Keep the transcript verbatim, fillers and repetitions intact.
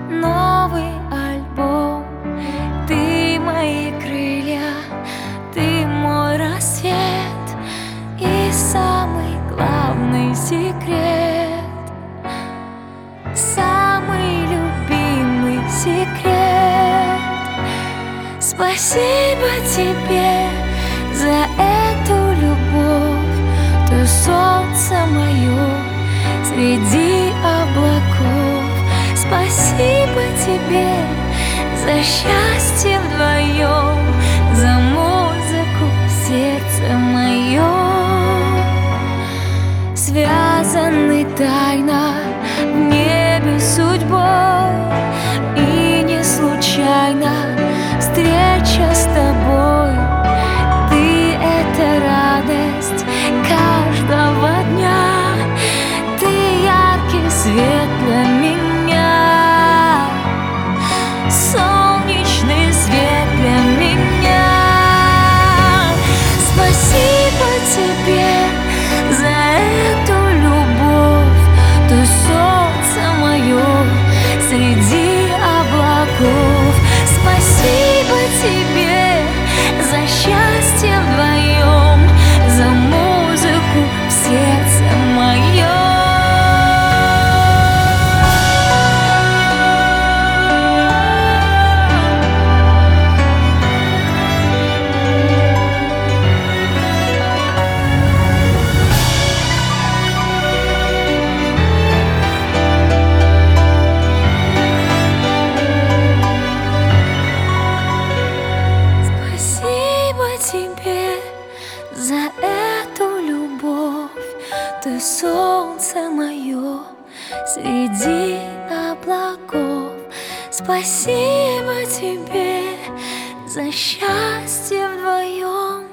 новый альбом. Ты мои крылья, ты мой рассвет и самый главный секрет, самый любимый секрет. Спасибо тебе за эту любовь, ты солнце мое среди облаков. Спасибо тебе за счастье вдвоем, за музыку в сердце моем. Связаны тайно в небе судьбой, и не случайно встреча с тобой. Ты — это радость каждого дня, ты яркий свет для меня, солнечный свет для меня. Спасибо тебе за эту любовь, ты солнце мое среди облаков. Спасибо тебе за счастье вдвоем, за музыку в сердце моем. Тебе за эту любовь, ты солнце мое среди облаков. Спасибо тебе за счастье вдвоем.